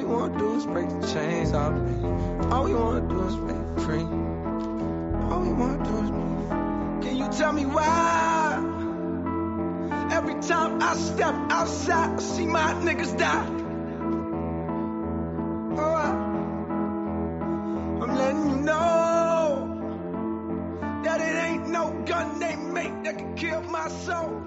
wanna do is break the chains off me. All we wanna do is break free. All we wanna do is move. Can you tell me why? Every time I step outside, I see my niggas die. Oh, I'm letting you know that it ain't no gun they make that can kill my soul.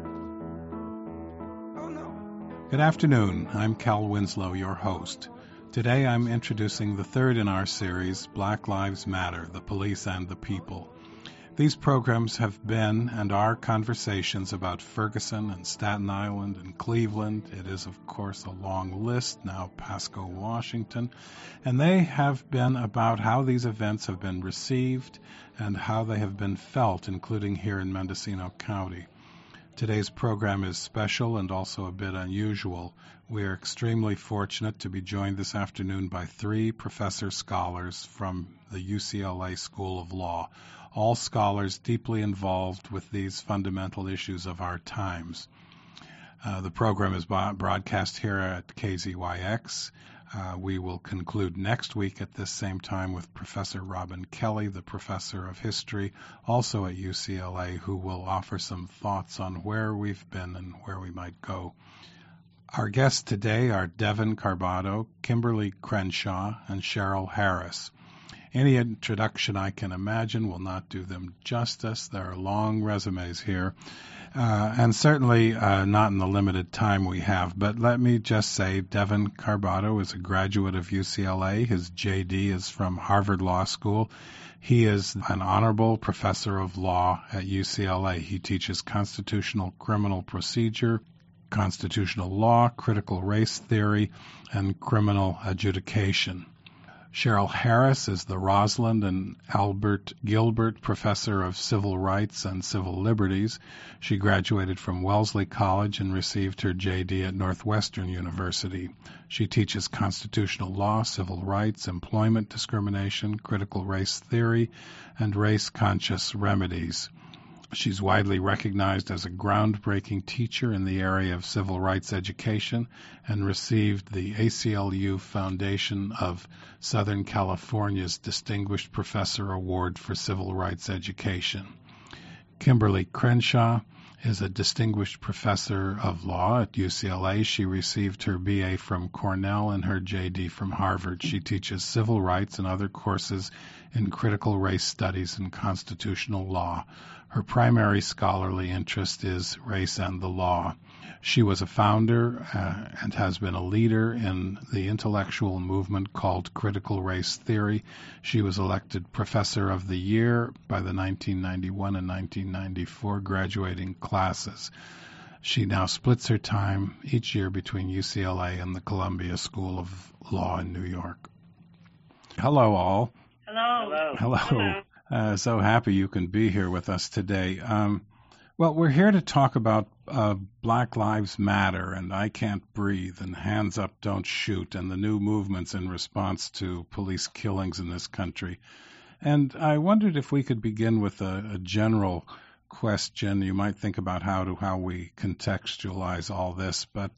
Oh no. Good afternoon. I'm Cal Winslow, your host. Today I'm introducing the third in our series, Black Lives Matter, the Police and the People. These programs have been and are conversations about Ferguson and Staten Island and Cleveland. It is, of course, a long list, now Pasco, Washington. And they have been about how these events have been received and how they have been felt, including here in Mendocino County. Today's program is special and also a bit unusual. We are extremely fortunate to be joined this afternoon by three professor scholars from the UCLA School of Law, all scholars deeply involved with these fundamental issues of our times. The program is broadcast here at KZYX. We will conclude next week at this same time with Professor Robin Kelly, the professor of history, also at UCLA, who will offer some thoughts on where we've been and where we might go. Our guests today are Devin Carbado, Kimberly Crenshaw, and Cheryl Harris. Any introduction I can imagine will not do them justice. There are long resumes here, and certainly not in the limited time we have. But let me just say Devin Carbado is a graduate of UCLA. His JD is from Harvard Law School. He is an honorable professor of law at UCLA. He teaches constitutional criminal procedure, constitutional law, critical race theory, and criminal adjudication. Cheryl Harris is the Rosalind and Albert Gilbert Professor of Civil Rights and Civil Liberties. She graduated from Wellesley College and received her JD at Northwestern University. She teaches constitutional law, civil rights, employment discrimination, critical race theory, and race-conscious remedies. She's widely recognized as a groundbreaking teacher in the area of civil rights education and received the ACLU Foundation of Southern California's Distinguished Professor Award for Civil Rights Education. Kimberly Crenshaw is a distinguished professor of law at UCLA. She received her BA from Cornell and her JD from Harvard. She teaches civil rights and other courses in critical race studies and constitutional law. Her primary scholarly interest is race and the law. She was a founder and has been a leader in the intellectual movement called critical race theory. She was elected Professor of the Year by the 1991 and 1994 graduating classes. She now splits her time each year between UCLA and the Columbia School of Law in New York. Hello, all. Hello. Hello. So happy you can be here with us today. Well, we're here to talk about Black Lives Matter and I Can't Breathe and Hands Up, Don't Shoot and the new movements in response to police killings in this country. And I wondered if we could begin with a general question. You might think about how we contextualize all this, but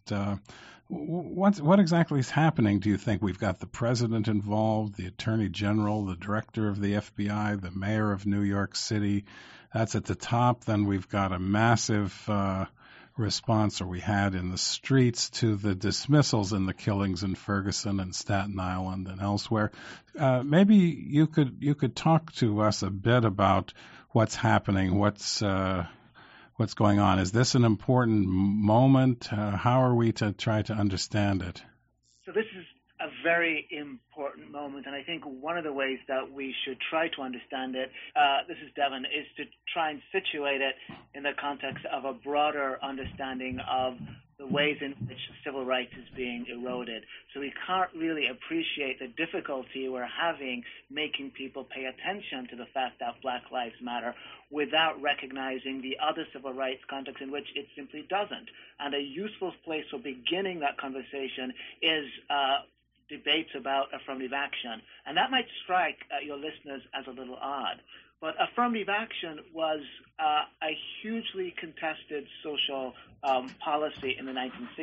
what exactly is happening? Do you think we've got the president involved, the attorney general, the director of the FBI, the mayor of New York City? That's at the top. Then we've got a massive response, or we had in the streets, to the dismissals and the killings in Ferguson and Staten Island and elsewhere. Maybe you could talk to us a bit about what's happening, what's going on. Is this an important moment? How are we to try to understand it? So this is a very important moment, and I think one of the ways that we should try to understand it, this is Devin, is to try and situate it in the context of a broader understanding of the ways in which civil rights is being eroded. So we can't really appreciate the difficulty we're having making people pay attention to the fact that Black Lives Matter without recognizing the other civil rights context in which it simply doesn't. And a useful place for beginning that conversation is debates about affirmative action. And that might strike your listeners as a little odd. But affirmative action was a hugely contested social policy in the 1960s.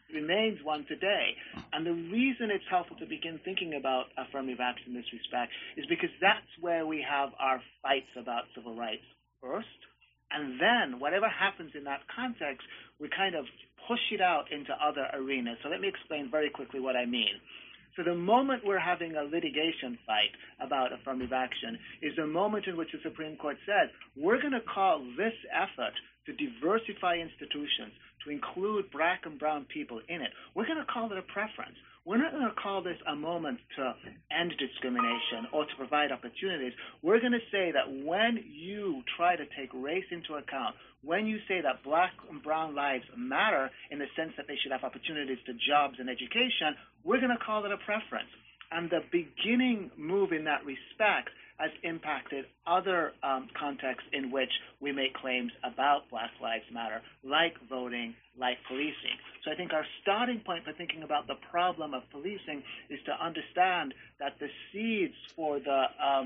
remains one today. And the reason it's helpful to begin thinking about affirmative action in this respect is because that's where we have our fights about civil rights first. And then whatever happens in that context, we kind of push it out into other arenas. So let me explain very quickly what I mean. So the moment we're having a litigation fight about affirmative action is the moment in which the Supreme Court says, we're going to call this effort to diversify institutions, to include black and brown people in it, we're going to call it a preference. We're not going to call this a moment to end discrimination or to provide opportunities. We're going to say that when you try to take race into account, when you say that black and brown lives matter in the sense that they should have opportunities to jobs and education, we're going to call it a preference. And the beginning move in that respect has impacted other contexts in which we make claims about Black Lives Matter, like voting, like policing. So I think our starting point for thinking about the problem of policing is to understand that the seeds for the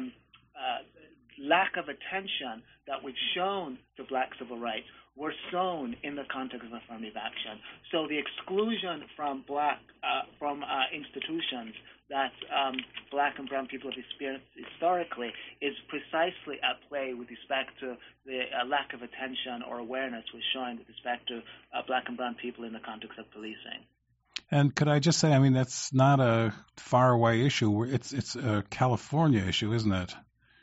lack of attention that we've shown to black civil rights were sown in the context of affirmative action. So the exclusion from institutions that black and brown people have experienced historically is precisely at play with respect to the lack of attention or awareness we're showing with respect to black and brown people in the context of policing. And could I just say, I mean, that's not a faraway issue. It's a California issue, isn't it?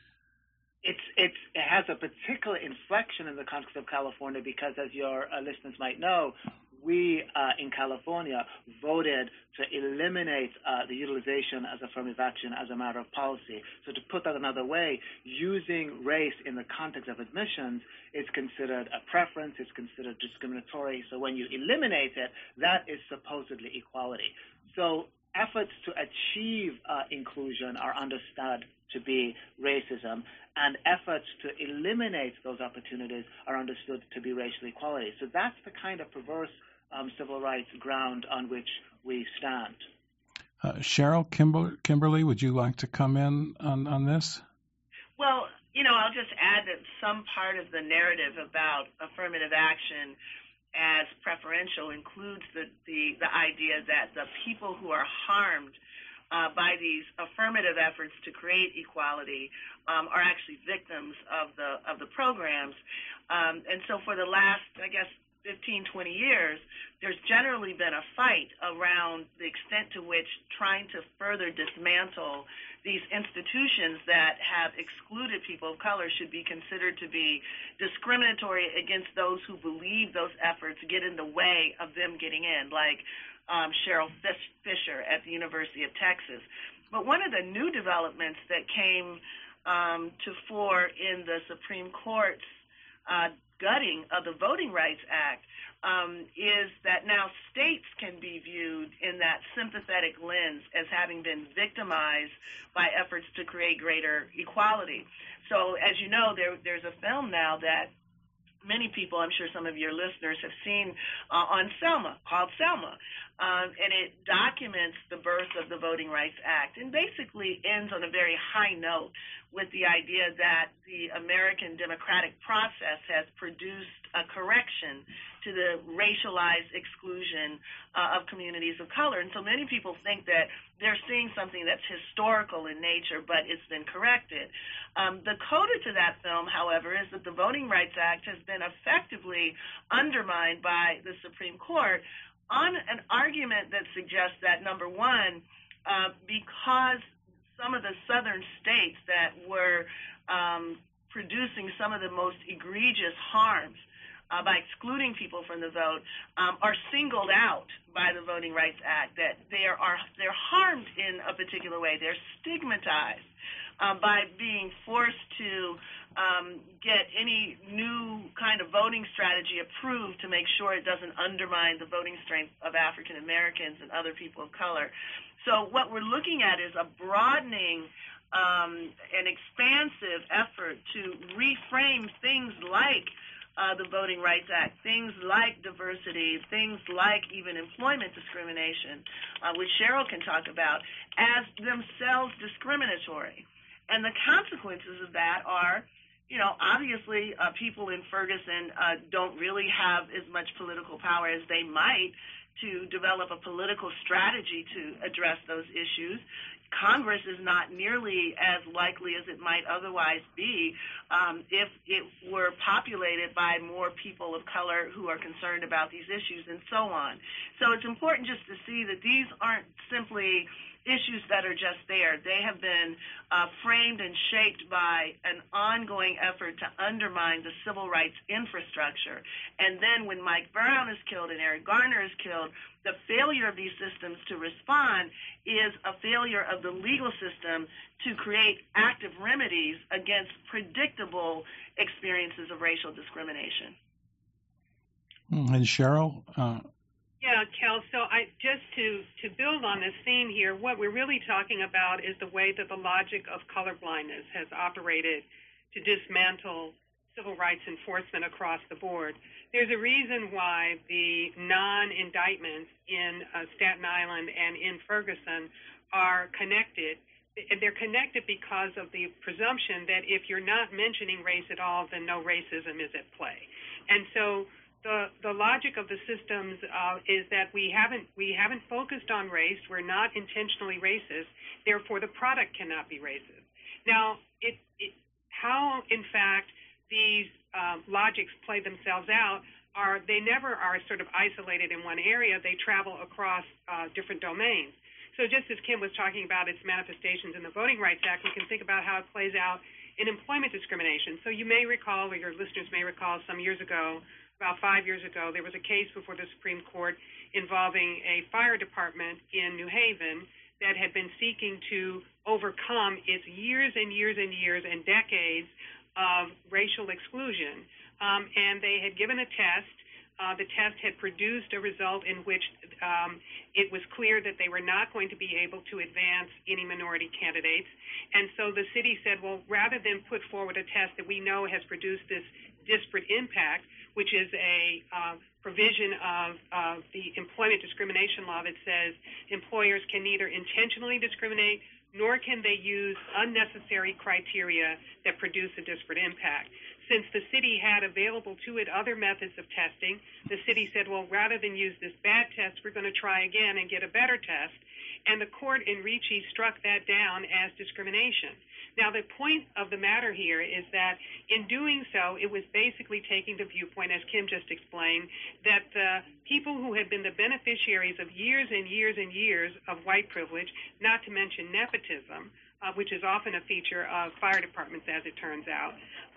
It has a particular inflection in the context of California because, as your listeners might know, we in California voted to eliminate the utilization as affirmative action as a matter of policy. So to put that another way, using race in the context of admissions is considered a preference, it's considered discriminatory. So when you eliminate it, that is supposedly equality. So efforts to achieve inclusion are understood to be racism, and efforts to eliminate those opportunities are understood to be racial equality. So that's the kind of perverse civil rights ground on which we stand. Cheryl, Kimberly, would you like to come in on this? Well, I'll just add that some part of the narrative about affirmative action as preferential includes the idea that the people who are harmed by these affirmative efforts to create equality are actually victims of the programs. And so for the last, 15, 20 years, there's generally been a fight around the extent to which trying to further dismantle these institutions that have excluded people of color should be considered to be discriminatory against those who believe those efforts get in the way of them getting in, like Cheryl Fisher at the University of Texas. But one of the new developments that came to fore in the Supreme Court's gutting of the Voting Rights Act is that now states can be viewed in that sympathetic lens as having been victimized by efforts to create greater equality. So as you know, there's a film now that many people, I'm sure some of your listeners have seen on Selma, called Selma, and it documents the birth of the Voting Rights Act and basically ends on a very high note with the idea that the American democratic process has produced a correction to the racialized exclusion of communities of color. And so many people think that they're seeing something that's historical in nature, but it's been corrected. The coda to that film, however, is that the Voting Rights Act has been effectively undermined by the Supreme Court on an argument that suggests that, number one, because some of the southern states that were producing some of the most egregious harms by excluding people from the vote are singled out by the Voting Rights Act, that they're harmed in a particular way. They're stigmatized by being forced to get any new kind of voting strategy approved to make sure it doesn't undermine the voting strength of African Americans and other people of color. So what we're looking at is a broadening an expansive effort to reframe things like the Voting Rights Act, things like diversity, things like even employment discrimination, which Cheryl can talk about, as themselves discriminatory. And the consequences of that are, obviously people in Ferguson don't really have as much political power as they might to develop a political strategy to address those issues. Congress is not nearly as likely as it might otherwise be if it were populated by more people of color who are concerned about these issues and so on. So it's important just to see that these aren't simply issues that are just there. They have been framed and shaped by an ongoing effort to undermine the civil rights infrastructure. And then when Mike Brown is killed and Eric Garner is killed, the failure of these systems to respond is a failure of the legal system to create active remedies against predictable experiences of racial discrimination. And Cheryl? Yeah, Kel, so just to build on this theme here, what we're really talking about is the way that the logic of colorblindness has operated to dismantle civil rights enforcement across the board. There's a reason why the non-indictments in Staten Island and in Ferguson are connected. They're connected because of the presumption that if you're not mentioning race at all, then no racism is at play. And so the logic of the systems is that we haven't focused on race. We're not intentionally racist. Therefore, the product cannot be racist. Now, how in fact these logics play themselves out they never are sort of isolated in one area. They travel across different domains. So just as Kim was talking about its manifestations in the Voting Rights Act, we can think about how it plays out in employment discrimination. So you may recall, or your listeners may recall, some years ago, about 5 years ago, there was a case before the Supreme Court involving a fire department in New Haven that had been seeking to overcome its years and years and years and decades of racial exclusion. And they had given a test. The test had produced a result in which it was clear that they were not going to be able to advance any minority candidates. And so the city said, well, rather than put forward a test that we know has produced this disparate impact, which is a provision of the employment discrimination law that says employers can neither intentionally discriminate nor can they use unnecessary criteria that produce a disparate impact. Since the city had available to it other methods of testing, the city said, well, rather than use this bad test, we're going to try again and get a better test. And the court in Ricci struck that down as discrimination. Now, the point of the matter here is that in doing so, it was basically taking the viewpoint, as Kim just explained, that the people who had been the beneficiaries of years and years and years of white privilege, not to mention nepotism, which is often a feature of fire departments, as it turns out,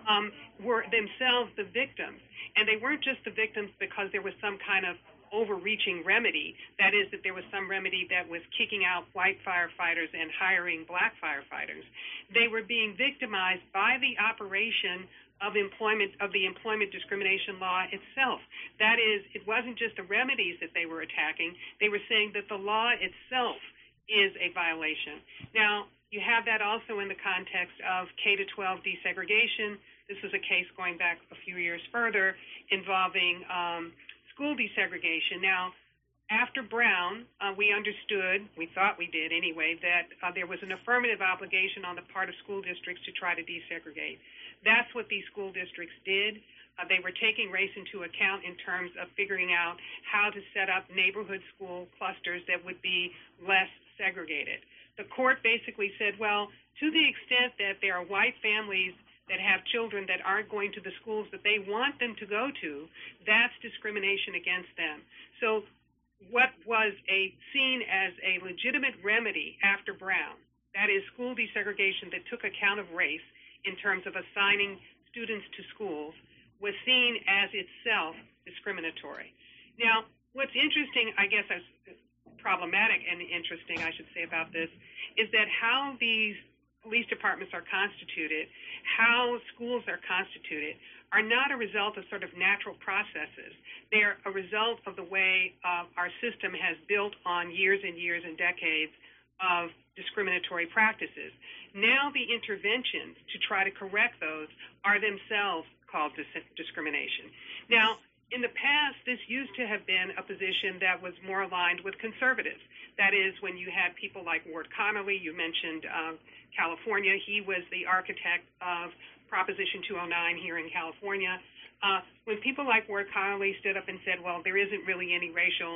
were themselves the victims. And they weren't just the victims because there was some kind of overreaching remedy, that is, that there was some remedy that was kicking out white firefighters and hiring black firefighters. They were being victimized by the operation of the employment discrimination law itself. That is, it wasn't just the remedies that they were attacking. They were saying that the law itself is a violation. Now, you have that also in the context of K-12 desegregation. This was a case going back a few years further involving school desegregation. Now, after Brown, we understood, we thought we did anyway, that there was an affirmative obligation on the part of school districts to try to desegregate. That's what these school districts did. They were taking race into account in terms of figuring out how to set up neighborhood school clusters that would be less segregated. The court basically said, well, to the extent that there are white families that have children that aren't going to the schools that they want them to go to, that's discrimination against them. So what was seen as a legitimate remedy after Brown, that is school desegregation that took account of race in terms of assigning students to schools, was seen as itself discriminatory. Now, what's interesting, I guess, problematic and interesting, I should say, about this, is that how these police departments are constituted, how schools are constituted, are not a result of sort of natural processes. They're a result of the way our system has built on years and years and decades of discriminatory practices. Now the interventions to try to correct those are themselves called discrimination. Now, in the past, this used to have been a position that was more aligned with conservatives. That is, when you had people like Ward Connolly, you mentioned California. He was the architect of Proposition 209 here in California. When people like Ward Connolly stood up and said, well, there isn't really any racial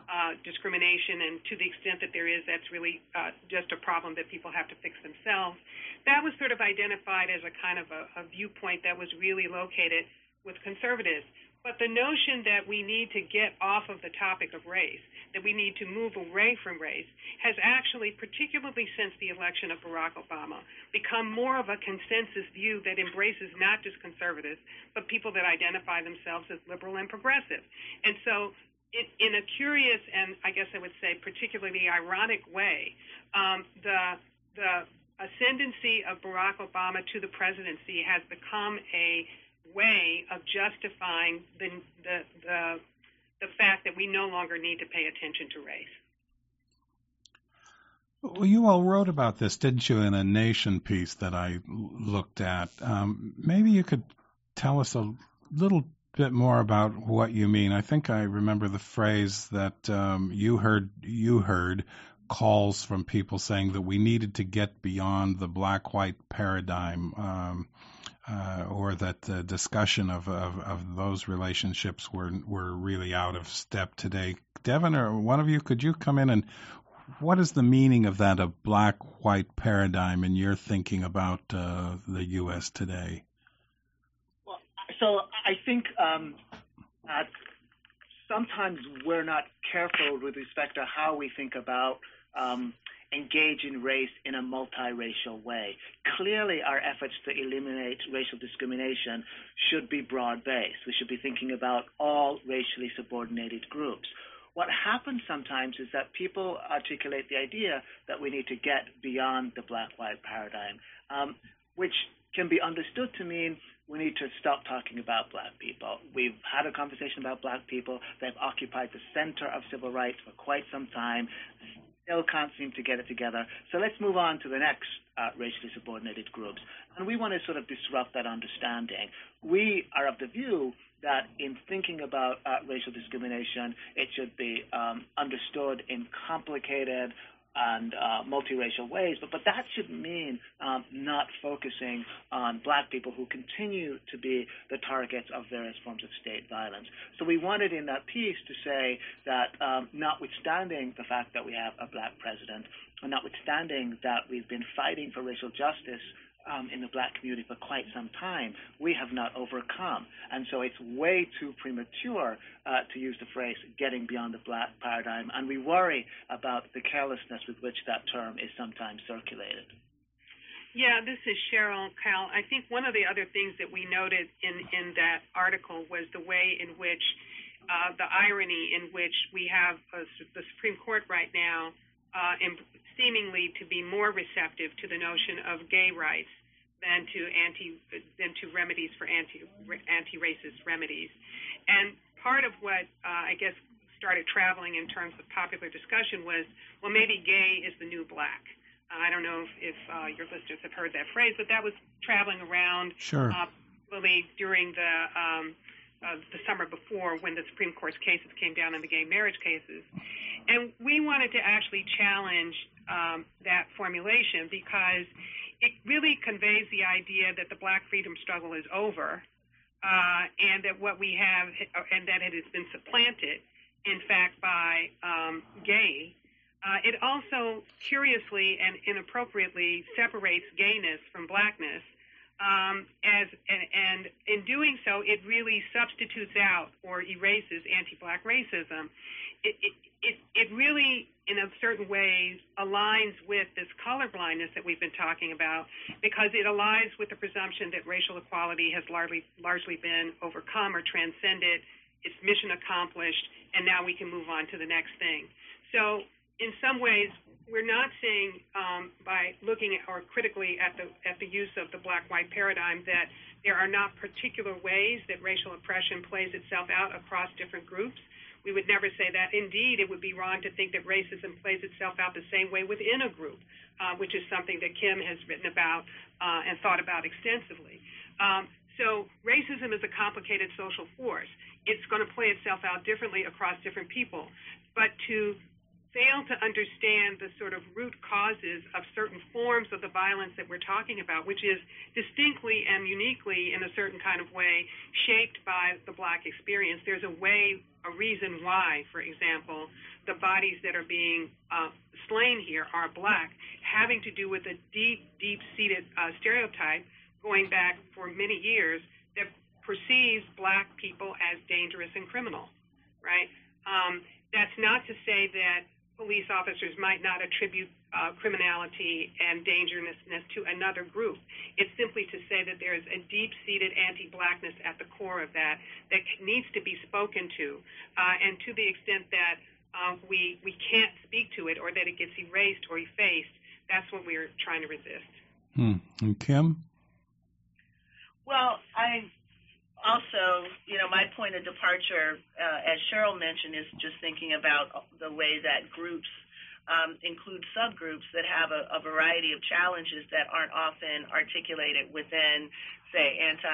discrimination, and to the extent that there is, that's really just a problem that people have to fix themselves. That was sort of identified as a kind of a viewpoint that was really located with conservatives. But the notion that we need to get off of the topic of race, that we need to move away from race, has actually, particularly since the election of Barack Obama, become more of a consensus view that embraces not just conservatives, but people that identify themselves as liberal and progressive. And so in a curious and, I guess I would say, particularly ironic way, the ascendancy of Barack Obama to the presidency has become a way of justifying the fact that we no longer need to pay attention to race. Well, you all wrote about this, didn't you, in a Nation piece that I looked at? Maybe you could tell us a little bit more about what you mean. I think I remember the phrase that you heard calls from people saying that we needed to get beyond the black-white paradigm, or that the discussion of those relationships were really out of step today. Devin, or one of you, could you come in and what is the meaning of that, a black-white paradigm, in your thinking about the U.S. today? Well, so I think sometimes we're not careful with respect to how we think about engaging race in a multiracial way. Clearly, our efforts to eliminate racial discrimination should be broad-based. We should be thinking about all racially subordinated groups. What happens sometimes is that people articulate the idea that we need to get beyond the black-white paradigm, which can be understood to mean we need to stop talking about black people. We've had a conversation about black people. They've occupied the center of civil rights for quite some time. Still can't seem to get it together. So let's move on to the next racially subordinated groups. And we want to sort of disrupt that understanding. We are of the view that in thinking about racial discrimination, it should be understood in complicated and multiracial ways, but that should mean not focusing on black people who continue to be the targets of various forms of state violence. So we wanted in that piece to say that notwithstanding the fact that we have a black president, and notwithstanding that we've been fighting for racial justice in the black community for quite some time, we have not overcome. And so it's way too premature to use the phrase getting beyond the black paradigm, and we worry about the carelessness with which that term is sometimes circulated. Yeah, this is Cheryl, Cal. I think one of the other things that we noted in that article was the way in which, the irony in which we have the Supreme Court right now seemingly to be more receptive to the notion of gay rights than to remedies for anti-racist remedies. And part of what I guess started traveling in terms of popular discussion was, well, maybe gay is the new black. I don't know if your listeners have heard that phrase, but that was traveling around really during the summer before, when the Supreme Court's cases came down on the gay marriage cases. And we wanted to actually challenge that formulation because it really conveys the idea that the black freedom struggle is over, and that what we have, and that it has been supplanted, in fact, by gay. It also curiously and inappropriately separates gayness from blackness, and in doing so, it really substitutes out or erases anti-black racism. It really, in a certain ways, aligns with this colorblindness that we've been talking about, because it aligns with the presumption that racial equality has largely been overcome or transcended, its mission accomplished, and now we can move on to the next thing. So in some ways, we're not saying by looking at or critically at the use of the black-white paradigm that there are not particular ways that racial oppression plays itself out across different groups. We would never say that. Indeed, it would be wrong to think that racism plays itself out the same way within a group, which is something that Kim has written about and thought about extensively. So racism is a complicated social force. It's going to play itself out differently across different people. But to fail to understand the sort of root causes of certain forms of the violence that we're talking about, which is distinctly and uniquely in a certain kind of way shaped by the Black experience. There's a reason why, for example, the bodies that are being slain here are Black, having to do with a deep-seated stereotype going back for many years that perceives Black people as dangerous and criminal, right? That's not to say that police officers might not attribute criminality and dangerousness to another group. It's simply to say that there is a deep-seated anti-Blackness at the core of that needs to be spoken to. And to the extent that we can't speak to it or that it gets erased or effaced, that's what we're trying to resist. And Kim? Well, I also, my point of departure, as Cheryl mentioned, is just thinking about the way that groups include subgroups that have a variety of challenges that aren't often articulated within, say,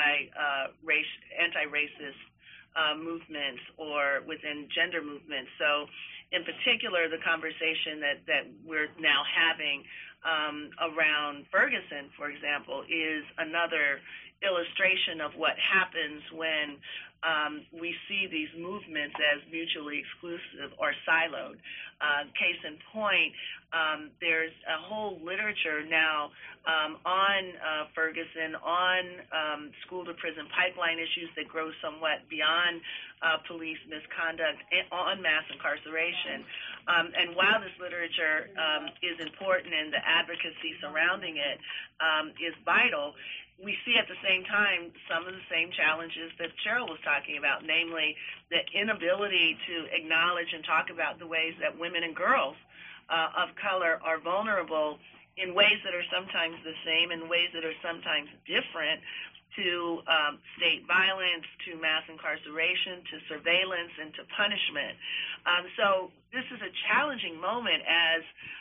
anti-racist movements or within gender movements. So, in particular, the conversation that we're now having around Ferguson, for example, is another illustration of what happens when we see these movements as mutually exclusive or siloed. Case in point, there's a whole literature now on Ferguson, on school-to-prison pipeline issues that grow somewhat beyond police misconduct, on mass incarceration. And while this literature is important and the advocacy surrounding it is vital, we see at the same time some of the same challenges that Cheryl was talking about, namely the inability to acknowledge and talk about the ways that women and girls of color are vulnerable in ways that are sometimes the same and ways that are sometimes different to state violence, to mass incarceration, to surveillance, and to punishment. So this is a challenging moment as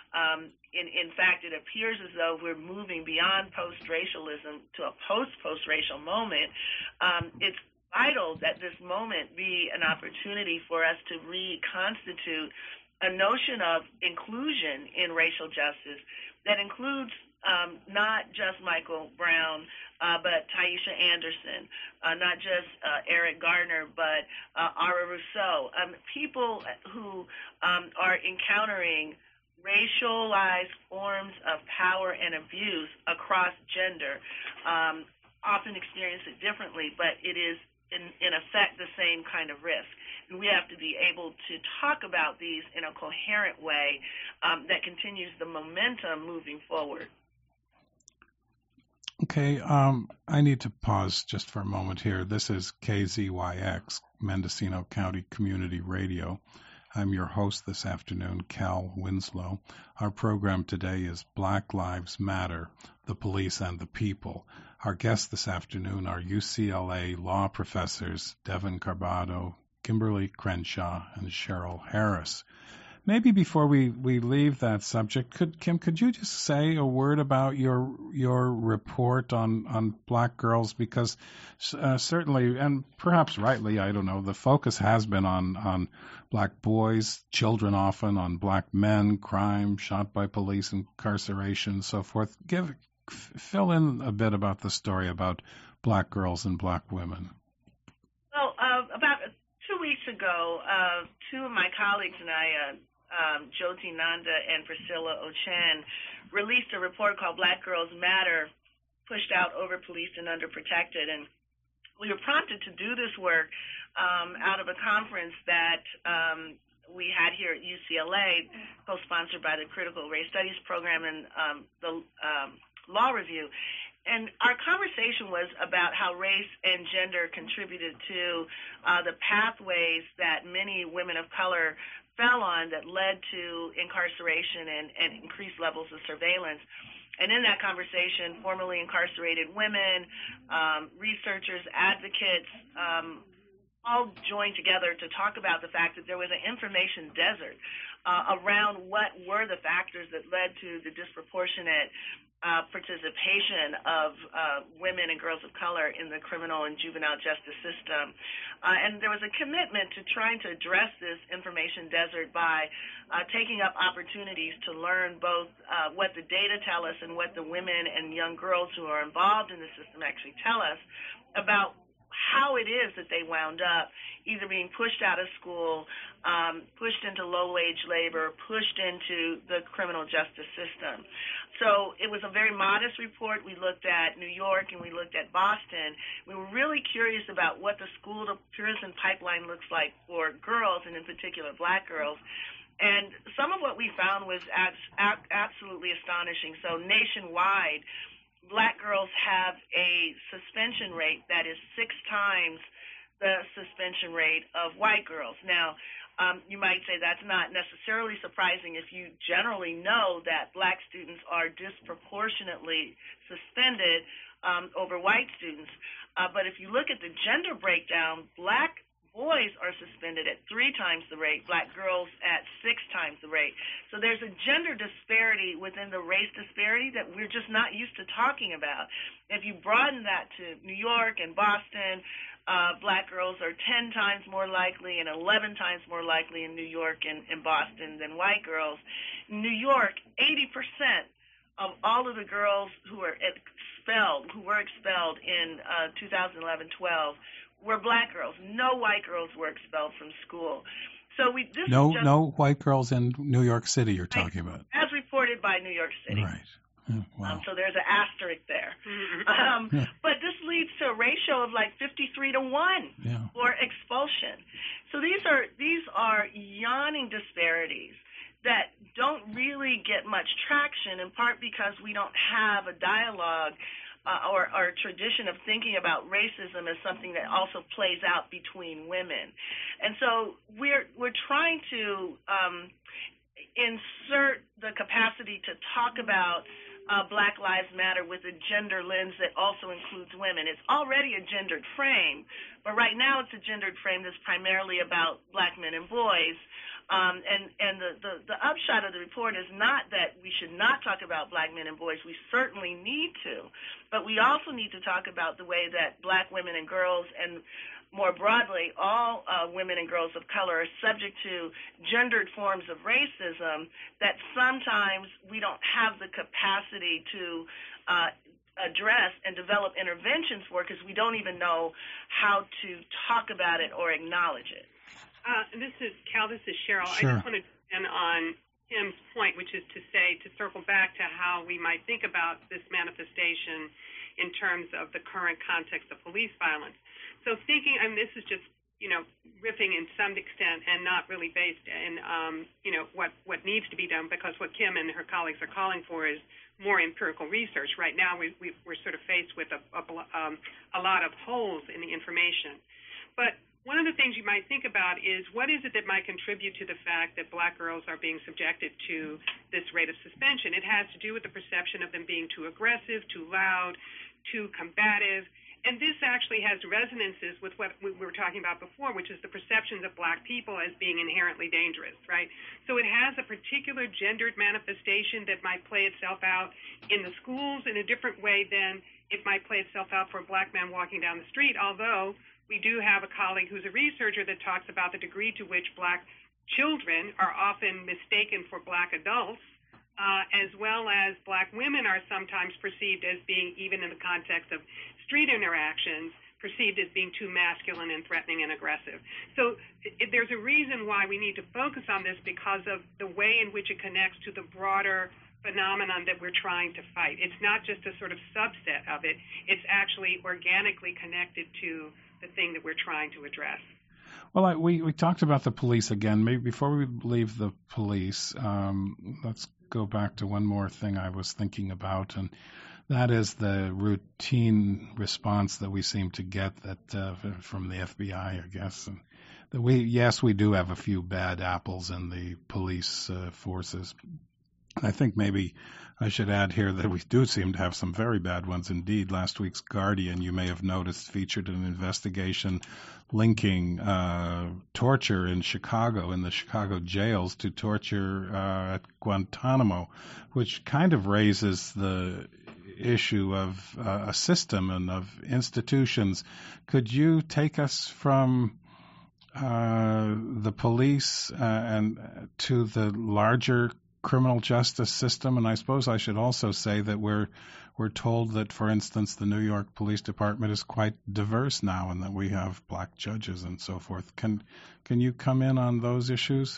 in fact, it appears as though we're moving beyond post-racialism to a post-racial moment. It's vital that this moment be an opportunity for us to reconstitute a notion of inclusion in racial justice that includes not just Michael Brown, but Taisha Anderson, not just Eric Garner, but Ara Rousseau, people who are encountering racialized forms of power and abuse across gender, often experience it differently, but it is in effect the same kind of risk. And we have to be able to talk about these in a coherent way that continues the momentum moving forward. Okay, I need to pause just for a moment here. This is KZYX, Mendocino County Community Radio. I'm your host this afternoon, Cal Winslow. Our program today is Black Lives Matter, the Police and the People. Our guests this afternoon are UCLA law professors Devin Carbado, Kimberly Crenshaw, and Cheryl Harris. Maybe before we leave that subject, Kim, could you just say a word about your report on black girls? Because certainly, and perhaps rightly, I don't know, the focus has been on black boys, children often, on black men, crime, shot by police, incarceration, so forth. Fill in a bit about the story about black girls and black women. Well, about 2 weeks ago, two of my colleagues and I, Jyoti Nanda and Priscilla Ochen, released a report called Black Girls Matter, pushed out, over-policed, and underprotected. And we were prompted to do this work out of a conference that we had here at UCLA, co-sponsored by the Critical Race Studies Program and the Law Review. And our conversation was about how race and gender contributed to the pathways that many women of color fell on that led to incarceration and increased levels of surveillance. And in that conversation, formerly incarcerated women, researchers, advocates, all joined together to talk about the fact that there was an information desert around what were the factors that led to the disproportionate participation of women and girls of color in the criminal and juvenile justice system. And there was a commitment to trying to address this information desert by taking up opportunities to learn both what the data tell us and what the women and young girls who are involved in the system actually tell us about how it is that they wound up either being pushed out of school, pushed into low-wage labor, pushed into the criminal justice system. So it was a very modest report. We looked at New York and we looked at Boston. We were really curious about what the school-to-prison pipeline looks like for girls, and in particular black girls. And some of what we found was absolutely astonishing. So nationwide, black girls have a suspension rate that is 6 times the suspension rate of white girls. Now, you might say that's not necessarily surprising if you generally know that black students are disproportionately suspended over white students. But if you look at the gender breakdown, black boys are suspended at 3 times the rate, black girls at 6 times the rate. So there's a gender disparity within the race disparity that we're just not used to talking about. If you broaden that to New York and Boston, black girls are 10 times more likely and 11 times more likely in New York and Boston than white girls. In New York, 80% of all of the girls who were expelled in 2011-12 were black girls. No white girls were expelled from school. So no white girls in New York City you're talking about. As reported by New York City. Right. Wow. So there's an asterisk there. But this leads to a ratio of like 53-1 for expulsion. So these are yawning disparities that don't really get much traction, in part because we don't have a dialogue or a tradition of thinking about racism as something that also plays out between women. And so we're trying to insert the capacity to talk about Black Lives Matter with a gender lens that also includes women. It's already a gendered frame, but right now it's a gendered frame that's primarily about black men and boys. And the upshot of the report is not that we should not talk about black men and boys. We certainly need to, but we also need to talk about the way that black women and girls, and more broadly, all women and girls of color are subject to gendered forms of racism that sometimes we don't have the capacity to address and develop interventions for because we don't even know how to talk about it or acknowledge it. This is Cheryl. Sure. I just want to end on Tim's point, which is to say, to circle back to how we might think about this manifestation in terms of the current context of police violence. So thinking, this is just, riffing in some extent and not really based in, what needs to be done, because what Kim and her colleagues are calling for is more empirical research. Right now, we're sort of faced with a lot of holes in the information. But one of the things you might think about is what is it that might contribute to the fact that black girls are being subjected to this rate of suspension? It has to do with the perception of them being too aggressive, too loud, too combative. And this actually has resonances with what we were talking about before, which is the perceptions of black people as being inherently dangerous, right? So it has a particular gendered manifestation that might play itself out in the schools in a different way than it might play itself out for a black man walking down the street, although we do have a colleague who's a researcher that talks about the degree to which black children are often mistaken for black adults, as well as black women are sometimes perceived as being, even in the context of street interactions, perceived as being too masculine and threatening and aggressive. So there's a reason why we need to focus on this, because of the way in which it connects to the broader phenomenon that we're trying to fight. It's not just a sort of subset of it. It's actually organically connected to the thing that we're trying to address. Well, we talked about the police again. Maybe before we leave the police, let's go back to one more thing I was thinking about, and that is the routine response that we seem to get from the FBI, I guess. And that we do have a few bad apples in the police forces. I think maybe I should add here that we do seem to have some very bad ones indeed. Last week's Guardian, you may have noticed, featured an investigation linking torture in Chicago, in the Chicago jails, to torture at Guantanamo, which kind of raises the issue of a system and of institutions. Could you take us from the police and to the larger criminal justice system? And I suppose I should also say that we're told that, for instance, the New York Police Department is quite diverse now, and that we have black judges and so forth. Can you come in on those issues?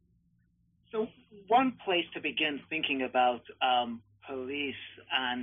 So one place to begin thinking about police and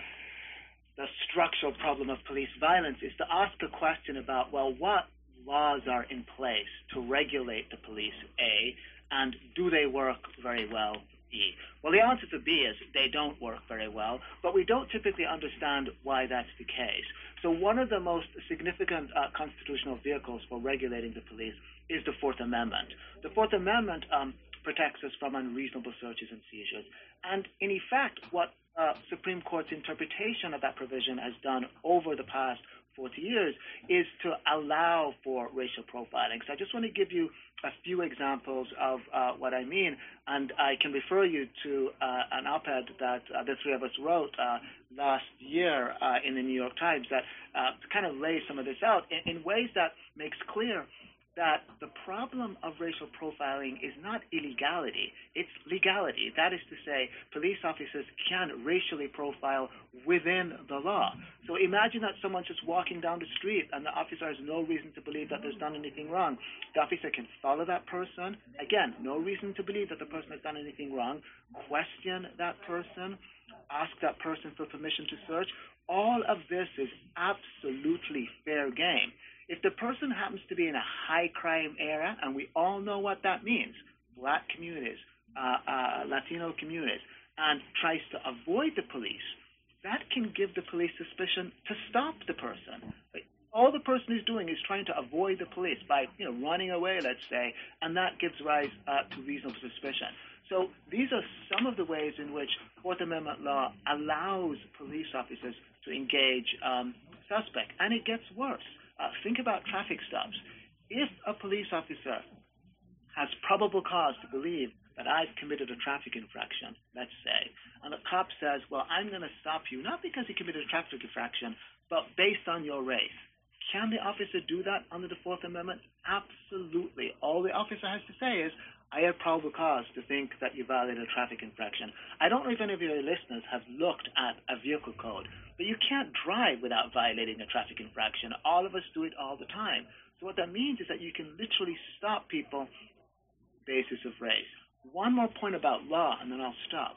the structural problem of police violence is to ask a question about, well, what laws are in place to regulate the police, A, and do they work very well, B? Well, the answer to B is they don't work very well, but we don't typically understand why that's the case. So one of the most significant constitutional vehicles for regulating the police is the Fourth Amendment. The Fourth Amendment protects us from unreasonable searches and seizures. And in effect, what Supreme Court's interpretation of that provision has done over the past 40 years is to allow for racial profiling. So I just want to give you a few examples of what I mean, and I can refer you to an op-ed that the three of us wrote last year in the New York Times that kind of lays some of this out in ways that makes clear that the problem of racial profiling is not illegality, it's legality. That is to say, police officers can racially profile within the law. So imagine that someone's just walking down the street and the officer has no reason to believe that there's done anything wrong. The officer can follow that person. Again, no reason to believe that the person has done anything wrong. Question that person. Ask that person for permission to search. All of this is absolutely fair game. If the person happens to be in a high-crime area, and we all know what that means, black communities, Latino communities, and tries to avoid the police, that can give the police suspicion to stop the person. All the person is doing is trying to avoid the police by, running away, let's say, and that gives rise to reasonable suspicion. So these are some of the ways in which Fourth Amendment law allows police officers to engage suspect, and it gets worse. Think about traffic stops. If a police officer has probable cause to believe that I've committed a traffic infraction, let's say, and the cop says, well, I'm going to stop you, not because you committed a traffic infraction, but based on your race, can the officer do that under the Fourth Amendment? Absolutely. All the officer has to say is, I have probable cause to think that you violated a traffic infraction. I don't know if any of your listeners have looked at a vehicle code, but you can't drive without violating a traffic infraction. All of us do it all the time. So what that means is that you can literally stop people on the basis of race. One more point about law, and then I'll stop.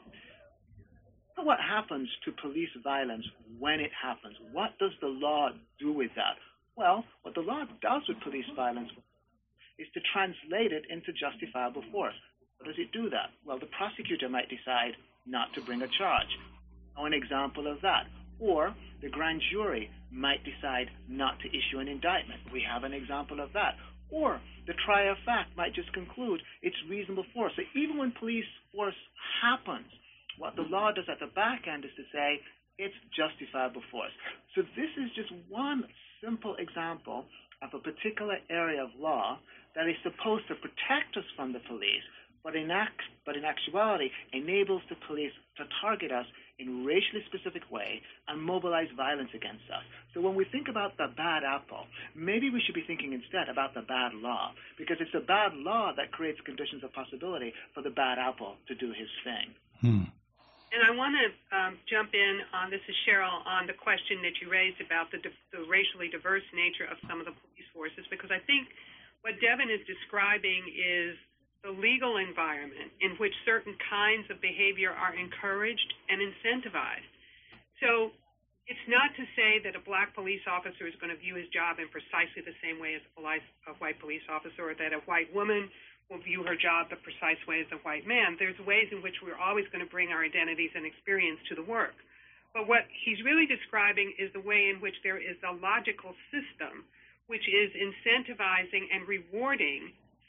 What happens to police violence when it happens? What does the law do with that? Well, what the law does with police violence is to translate it into justifiable force. How does it do that? Well, the prosecutor might decide not to bring a charge. An example of that. Or the grand jury might decide not to issue an indictment. We have an example of that. Or the trier of fact might just conclude it's reasonable force. So even when police force happens, what the law does at the back end is to say it's justifiable force. So this is just one simple example of a particular area of law that is supposed to protect us from the police, but in actuality enables the police to target us in racially specific way and mobilize violence against us. So when we think about the bad apple, maybe we should be thinking instead about the bad law, because it's the bad law that creates conditions of possibility for the bad apple to do his thing. And I want to jump in on, this is Cheryl, on the question that you raised about the racially diverse nature of some of the police forces, because I think what Devin is describing is the legal environment in which certain kinds of behavior are encouraged and incentivized. So it's not to say that a black police officer is going to view his job in precisely the same way as a white police officer, or that a white woman will view her job the precise way as a white man. There's ways in which we're always going to bring our identities and experience to the work. But what he's really describing is the way in which there is a logical system which is incentivizing and rewarding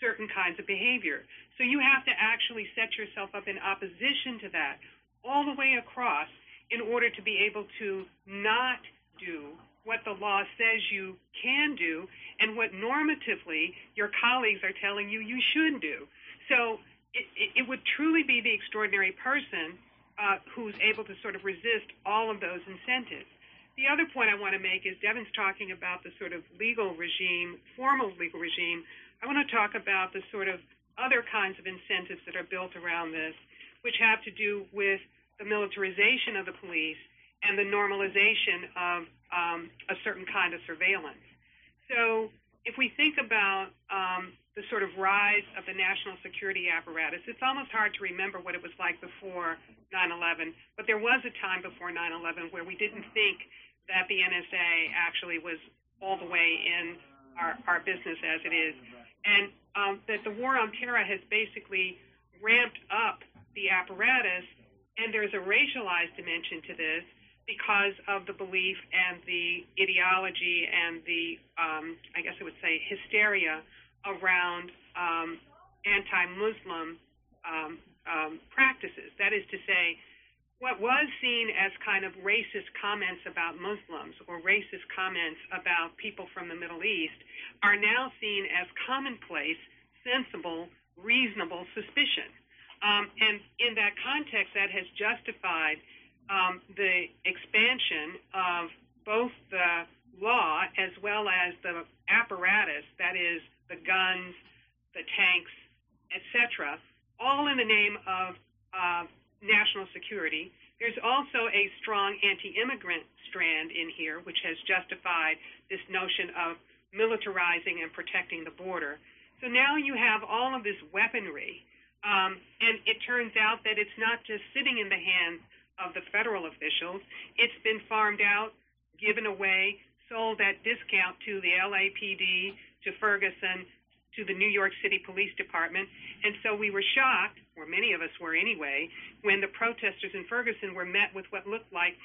certain kinds of behavior. So you have to actually set yourself up in opposition to that all the way across in order to be able to not do what the law says you can do and what normatively your colleagues are telling you you should do. So it would truly be the extraordinary person who's able to sort of resist all of those incentives. The other point I want to make is Devin's talking about the sort of legal regime, formal legal regime. I want to talk about the sort of other kinds of incentives that are built around this, which have to do with the militarization of the police and the normalization of a certain kind of surveillance. So if we think about the sort of rise of the national security apparatus, it's almost hard to remember what it was like before 9/11, but there was a time before 9/11 where we didn't think that the NSA actually was all the way in our business as it is, and that the war on terror has basically ramped up the apparatus, and there's a racialized dimension to this because of the belief and the ideology and the, I guess I would say, hysteria around anti-Muslim practices. That is to say, what was seen as kind of racist comments about Muslims or racist comments about people from the Middle East are now seen as commonplace, sensible, reasonable suspicion. And in that context, that has justified the expansion of both the law as well as the apparatus, that is, the guns, the tanks, etc., all in the name of national security. There's also a strong anti-immigrant strand in here, which has justified this notion of militarizing and protecting the border. So now you have all of this weaponry, and it turns out that it's not just sitting in the hands of the federal officials. It's been farmed out, given away, sold at discount to the LAPD, to Ferguson, to the New York City Police Department. And so we were shocked, or many of us were anyway, when the protesters in Ferguson were met with what looked like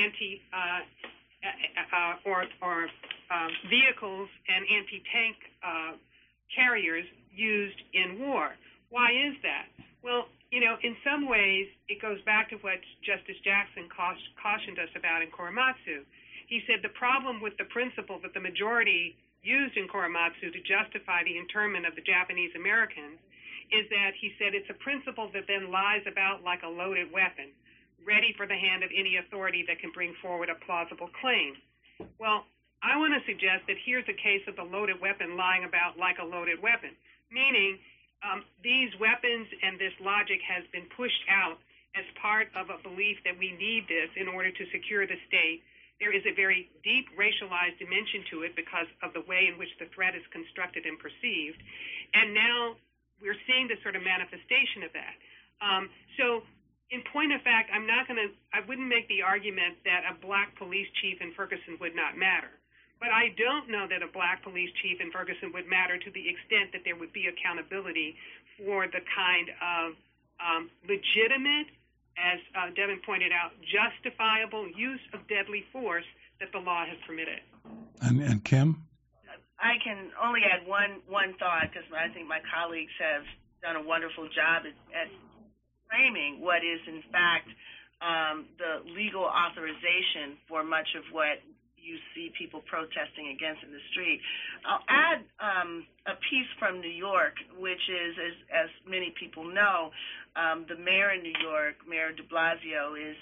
vehicles and anti-tank carriers used in war. Why is that? Well, you know, in some ways, it goes back to what Justice Jackson cautioned us about in Korematsu. He said the problem with the principle that the majority used in Korematsu to justify the internment of the Japanese Americans is that, he said, it's a principle that then lies about like a loaded weapon, ready for the hand of any authority that can bring forward a plausible claim. Well, I want to suggest that here's a case of the loaded weapon lying about like a loaded weapon, meaning these weapons and this logic has been pushed out as part of a belief that we need this in order to secure the state. There is a very deep racialized dimension to it because of the way in which the threat is constructed and perceived. And now we're seeing the sort of manifestation of that. So in point of fact, I wouldn't make the argument that a black police chief in Ferguson would not matter. But I don't know that a black police chief in Ferguson would matter to the extent that there would be accountability for the kind of legitimate, as Devin pointed out, justifiable use of deadly force that the law has permitted. And Kim? I can only add one thought, because I think my colleagues have done a wonderful job at framing what is, in fact, the legal authorization for much of what you see people protesting against in the street. I'll add a piece from New York, which is, as many people know, the mayor in New York, Mayor de Blasio, is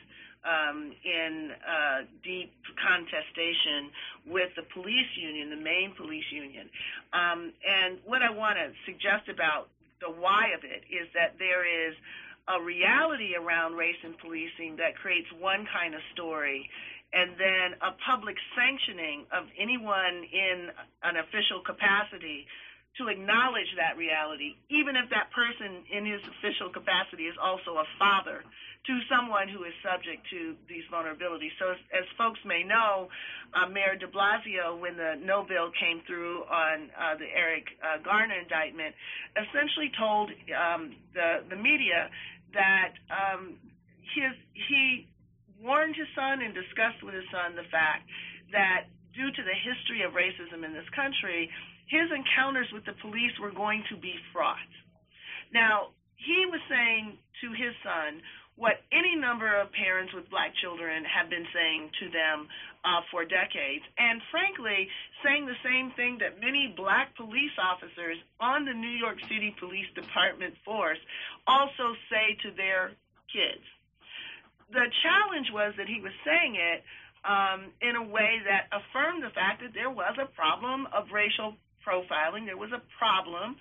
in deep contestation with the police union, the Maine police union. And what I want to suggest about the why of it is that there is a reality around race and policing that creates one kind of story, and then a public sanctioning of anyone in an official capacity to acknowledge that reality, even if that person in his official capacity is also a father to someone who is subject to these vulnerabilities. So as folks may know, Mayor de Blasio, when the no bill came through on the Eric Garner indictment, essentially told the media that he warned his son and discussed with his son the fact that due to the history of racism in this country, his encounters with the police were going to be fraught. Now, he was saying to his son what any number of parents with black children have been saying to them for decades, and frankly, saying the same thing that many black police officers on the New York City Police Department force also say to their kids. The challenge was that he was saying it in a way that affirmed the fact that there was a problem of racial profiling. There was a problem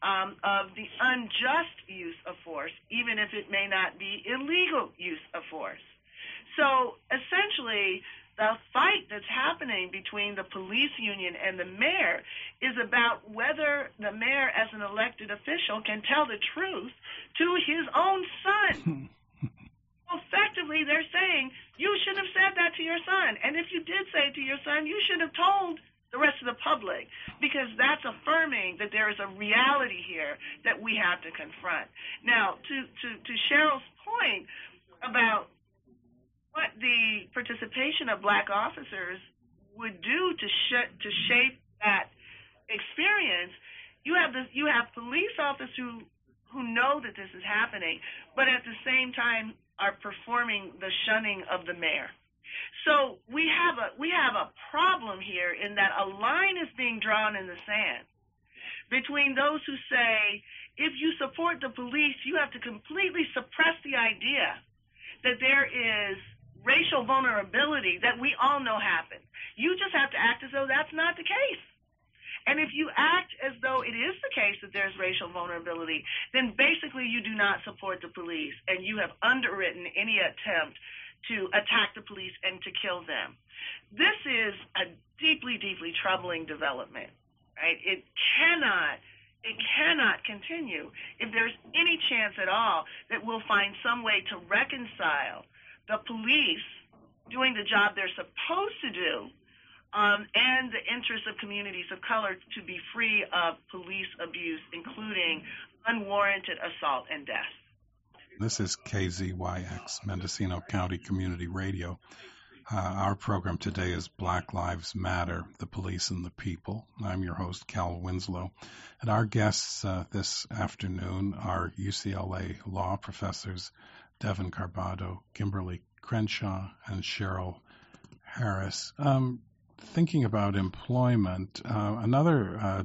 of the unjust use of force, even if it may not be illegal use of force. So essentially, the fight that's happening between the police union and the mayor is about whether the mayor, as an elected official, can tell the truth to his own son. Effectively, they're saying, you should have said that to your son. And if you did say it to your son, you should have told the rest of the public, because that's affirming that there is a reality here that we have to confront. Now, to Cheryl's point about what the participation of black officers would do to shape that experience, you have police officers who know that this is happening, but at the same time are performing the shunning of the mayor. So we have a problem here in that a line is being drawn in the sand between those who say, if you support the police, you have to completely suppress the idea that there is racial vulnerability that we all know happens. You just have to act as though that's not the case. And if you act as though it is the case that there's racial vulnerability, then basically you do not support the police, and you have underwritten any attempt to attack the police and to kill them. This is a deeply, deeply troubling development, right? It cannot continue if there's any chance at all that we'll find some way to reconcile the police doing the job they're supposed to do and the interests of communities of color to be free of police abuse, including unwarranted assault and death. This is KZYX, Mendocino County Community Radio. Our program today is Black Lives Matter, the Police and the People. I'm your host, Cal Winslow. And our guests this afternoon are UCLA law professors Devin Carbado, Kimberly Crenshaw, and Cheryl Harris. Thinking about employment, another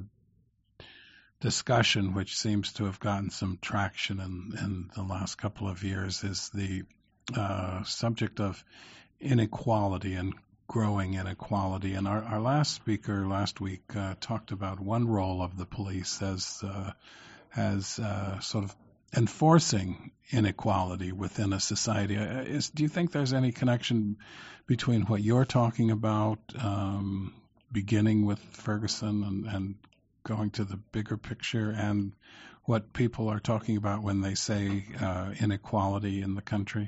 discussion which seems to have gotten some traction in the last couple of years is the subject of inequality and growing inequality. And our last speaker last week talked about one role of the police as sort of enforcing inequality within a society. Do you think there's any connection between what you're talking about, beginning with Ferguson and going to the bigger picture, and what people are talking about when they say inequality in the country?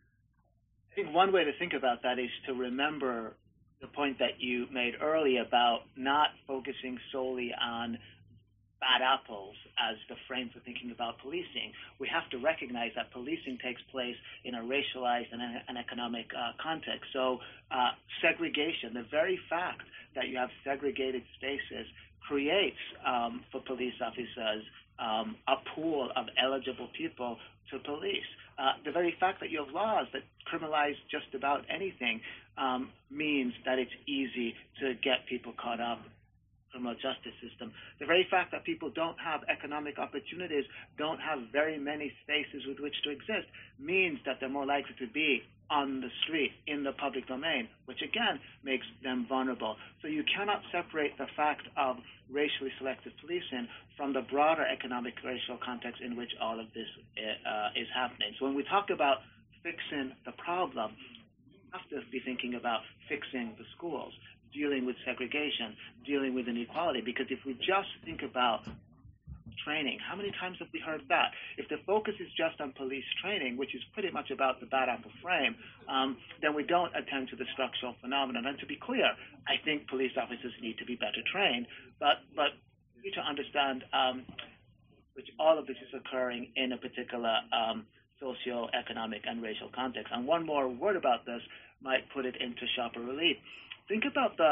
I think one way to think about that is to remember the point that you made earlier about not focusing solely on bad apples as the frame for thinking about policing. We have to recognize that policing takes place in a racialized and an economic context. So segregation, the very fact that you have segregated spaces, creates for police officers a pool of eligible people to police. The very fact that you have laws that criminalize just about anything means that it's easy to get people caught up in the criminal justice system. The very fact that people don't have economic opportunities, don't have very many spaces with which to exist, means that they're more likely to be on the street, in the public domain, which again makes them vulnerable. So you cannot separate the fact of racially selective policing from the broader economic racial context in which all of this is happening. So when we talk about fixing the problem, we have to be thinking about fixing the schools, dealing with segregation, dealing with inequality, because if we just think about training, how many times have we heard that? If the focus is just on police training, which is pretty much about the bad apple frame, then we don't attend to the structural phenomenon. And to be clear, I think police officers need to be better trained, but we need to understand which all of this is occurring in a particular socio-economic and racial context. And one more word about this might put it into sharper relief. Think about the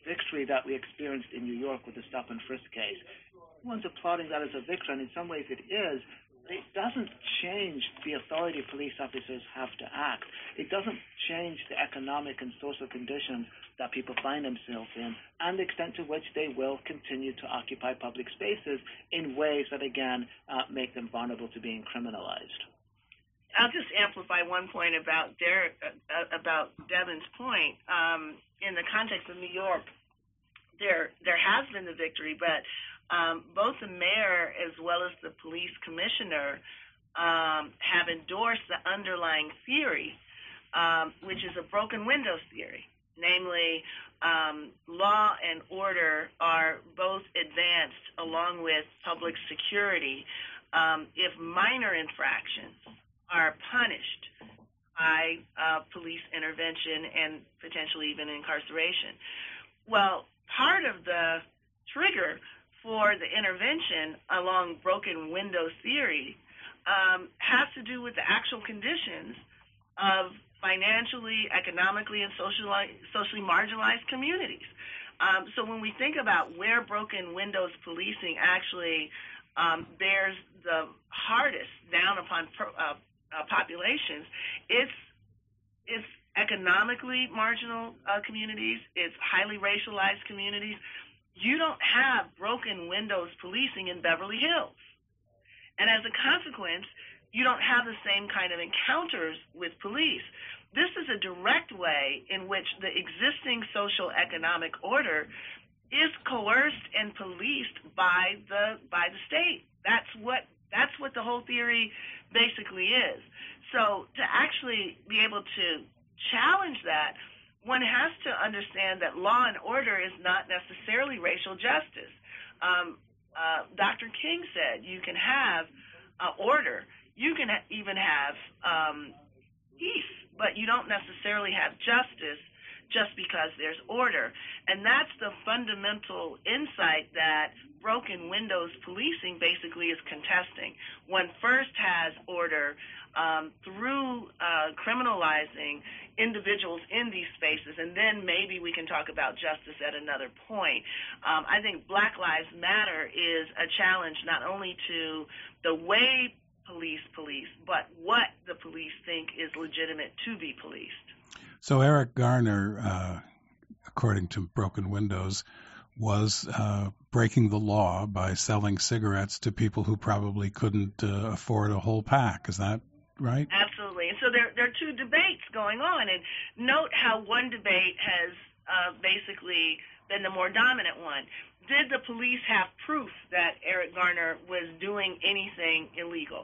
victory that we experienced in New York with the stop and frisk case. Everyone's applauding that as a victory, and in some ways it is. It doesn't change the authority police officers have to act. It doesn't change the economic and social conditions that people find themselves in and the extent to which they will continue to occupy public spaces in ways that, again, make them vulnerable to being criminalized. I'll just amplify one point about Devin's point. In the context of New York, there has been the victory, but both the mayor as well as the police commissioner have endorsed the underlying theory, which is a broken windows theory. Namely, law and order are both advanced along with public security if minor infractions are punished by police intervention and potentially even incarceration. Well, part of the trigger for the intervention along broken windows theory has to do with the actual conditions of financially, economically, and socially marginalized communities. So when we think about where broken windows policing actually bears the hardest down upon populations, it's economically marginal communities, it's highly racialized communities. You don't have broken windows policing in Beverly Hills. And as a consequence, you don't have the same kind of encounters with police. This is a direct way in which the existing social economic order is coerced and policed by the state. That's what the whole theory basically is. So to actually be able to challenge that, one has to understand that law and order is not necessarily racial justice. Dr. King said you can have order, you can even have peace, but you don't necessarily have justice just because there's order. And that's the fundamental insight that broken windows policing basically is contesting. One first has order through criminalizing individuals in these spaces, and then maybe we can talk about justice at another point. I think Black Lives Matter is a challenge not only to the way police, but what the police think is legitimate to be policed. So Eric Garner, according to Broken Windows, was breaking the law by selling cigarettes to people who probably couldn't afford a whole pack. Is that right? Absolutely. And so there are two debates going on. And note how one debate has basically been the more dominant one. Did the police have proof that Eric Garner was doing anything illegal?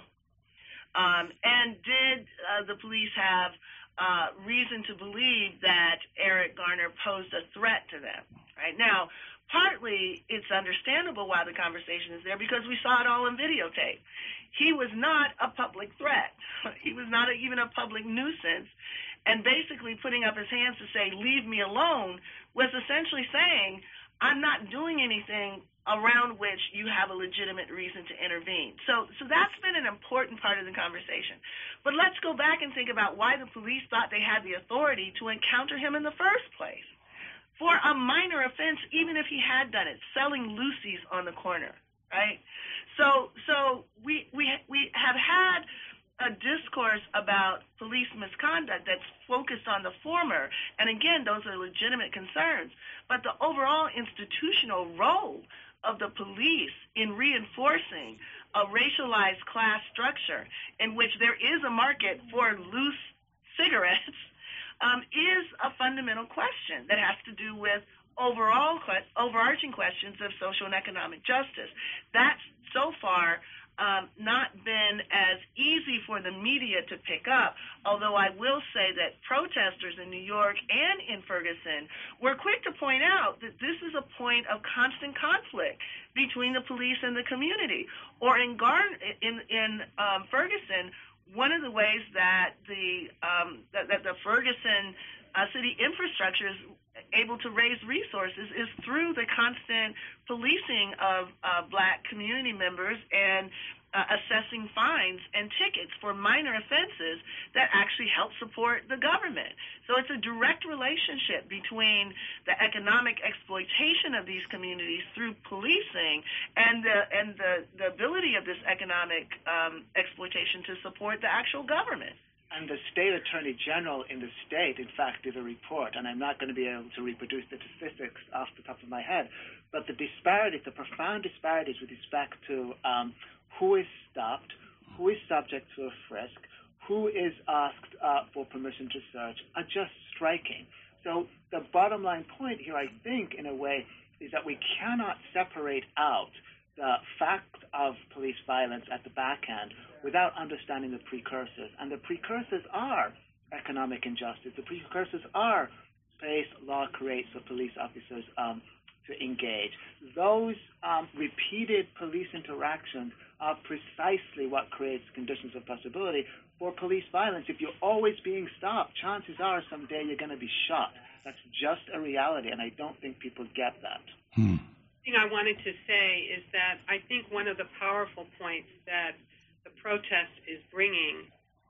And did the police have reason to believe that Eric Garner posed a threat to them? Right now, partly it's understandable why the conversation is there because we saw it all on videotape. He was not a public threat. He was not even a public nuisance. And basically putting up his hands to say, leave me alone, was essentially saying, I'm not doing anything around which you have a legitimate reason to intervene. So that's been an important part of the conversation. But let's go back and think about why the police thought they had the authority to encounter him in the first place. For a minor offense, even if he had done it, selling Lucy's on the corner, right? So we have had a discourse about police misconduct that's focused on the former, and again, those are legitimate concerns. But the overall institutional role of the police in reinforcing a racialized class structure in which there is a market for loose cigarettes is a fundamental question that has to do with overarching questions of social and economic justice. That's so far not been as easy for the media to pick up, although I will say that protesters in New York and in Ferguson were quick to point out that this is a point of constant conflict between the police and the community. Or in Ferguson, one of the ways that the Ferguson city infrastructure is able to raise resources is through the constant policing of Black community members and assessing fines and tickets for minor offenses that actually help support the government. So it's a direct relationship between the economic exploitation of these communities through policing and the ability of this economic exploitation to support the actual government. And the state attorney general in the state, in fact, did a report, and I'm not going to be able to reproduce the statistics off the top of my head, but the disparities, the profound disparities with respect to who is stopped, who is subject to a frisk, who is asked for permission to search, are just striking. So the bottom line point here, I think, in a way, is that we cannot separate out the fact of police violence at the back end without understanding the precursors. And the precursors are economic injustice. The precursors are space law creates for police officers to engage. Those repeated police interactions are precisely what creates conditions of possibility for police violence. If you're always being stopped, chances are someday you're going to be shot. That's just a reality, and I don't think people get that. The thing I wanted to say is that I think one of the powerful points that the protest is bringing,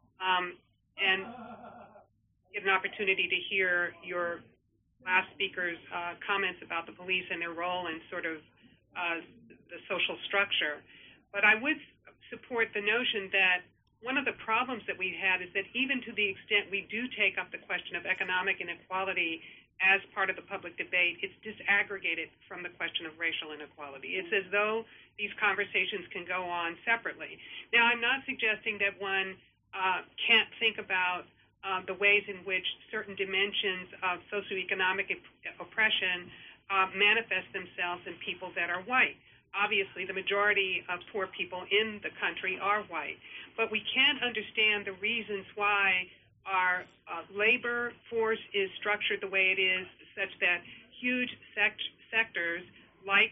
and get an opportunity to hear your last speaker's comments about the police and their role in sort of the social structure. But I would support the notion that one of the problems that we've had is that even to the extent we do take up the question of economic inequality as part of the public debate, it's disaggregated from the question of racial inequality. It's as though these conversations can go on separately. Now, I'm not suggesting that one can't think about the ways in which certain dimensions of socioeconomic oppression manifest themselves in people that are white. Obviously, the majority of poor people in the country are white. But we can't understand the reasons why our labor force is structured the way it is, such that huge sectors like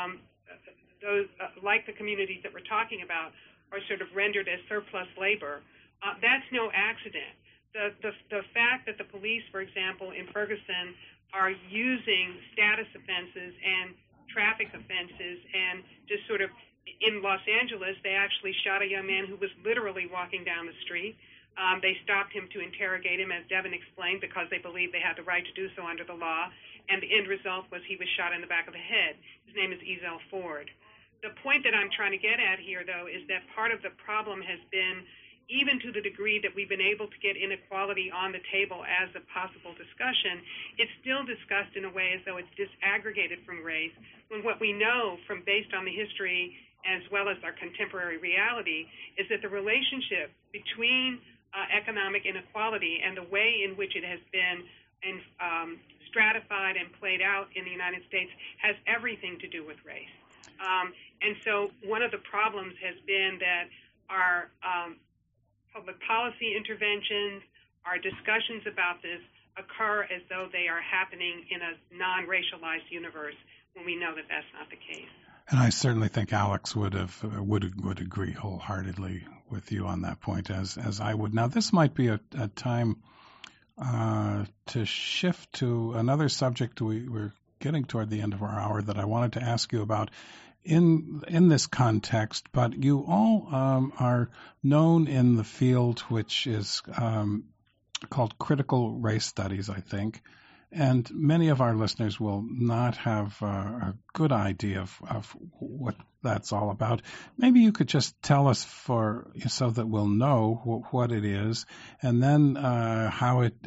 like the communities that we're talking about are sort of rendered as surplus labor. That's no accident. The fact that the police, for example, in Ferguson, are using status offenses and traffic offenses and just sort of in Los Angeles, they actually shot a young man who was literally walking down the street. They stopped him to interrogate him, as Devin explained, because they believed they had the right to do so under the law, and the end result was he was shot in the back of the head. His name is Ezell Ford. The point that I'm trying to get at here, though, is that part of the problem has been, even to the degree that we've been able to get inequality on the table as a possible discussion, it's still discussed in a way as though it's disaggregated from race, when what we know from based on the history as well as our contemporary reality is that the relationship between economic inequality and the way in which it has been stratified and played out in the United States has everything to do with race. And so one of the problems has been that our public policy interventions, our discussions about this occur as though they are happening in a non-racialized universe when we know that that's not the case. And I certainly think Alex would agree wholeheartedly with you on that point, as I would. Now, this might be a time to shift to another subject. We're getting toward the end of our hour that I wanted to ask you about in this context, but you all are known in the field which is called critical race studies, I think. And many of our listeners will not have a good idea of what that's all about. Maybe you could just tell us so that we'll know what it is, and then how it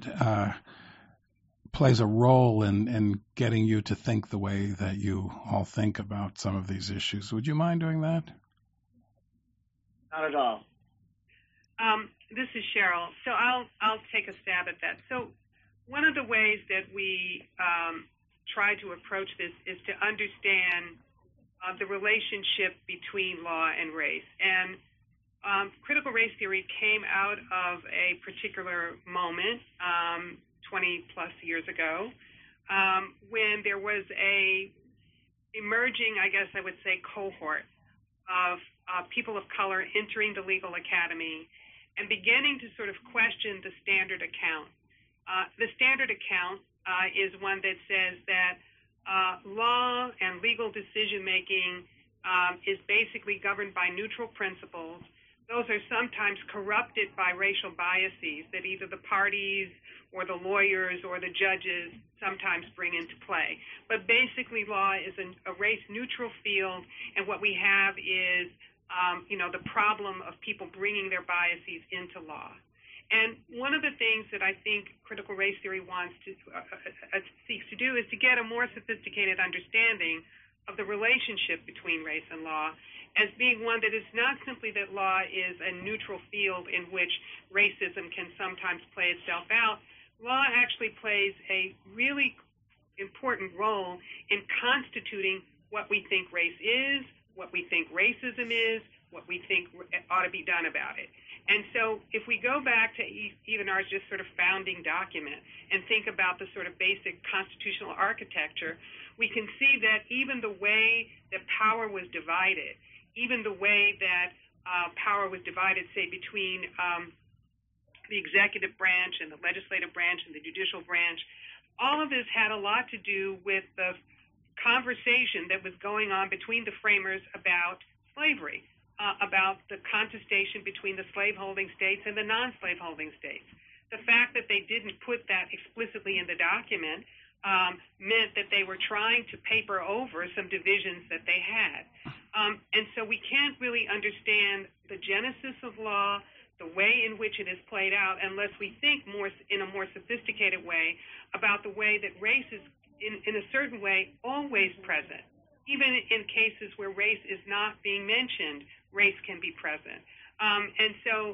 plays a role in getting you to think the way that you all think about some of these issues. Would you mind doing that? Not at all. This is Cheryl. So I'll take a stab at that. So one of the ways that we try to approach this is to understand the relationship between law and race. And critical race theory came out of a particular moment 20-plus years ago when there was a emerging, I guess I would say, cohort of people of color entering the legal academy and beginning to sort of question the standard account. The standard account is one that says that law and legal decision-making is basically governed by neutral principles. Those are sometimes corrupted by racial biases that either the parties or the lawyers or the judges sometimes bring into play. But basically, law is a race-neutral field, and what we have is, the problem of people bringing their biases into law. And one of the things that I think critical race theory seeks to do is to get a more sophisticated understanding of the relationship between race and law as being one that is not simply that law is a neutral field in which racism can sometimes play itself out. Law actually plays a really important role in constituting what we think race is, what we think racism is, what we think ought to be done about it. And so if we go back to even our just sort of founding document and think about the sort of basic constitutional architecture, we can see that even the way that power was divided, even the way that power was divided, say, between the executive branch and the legislative branch and the judicial branch, all of this had a lot to do with the conversation that was going on between the framers about slavery, about the contestation between the slaveholding states and the non-slaveholding states. The fact that they didn't put that explicitly in the document meant that they were trying to paper over some divisions that they had. And so we can't really understand the genesis of law, the way in which it is played out, unless we think in a more sophisticated way about the way that race is, in a certain way, always present. Even in cases where race is not being mentioned, race can be present. And so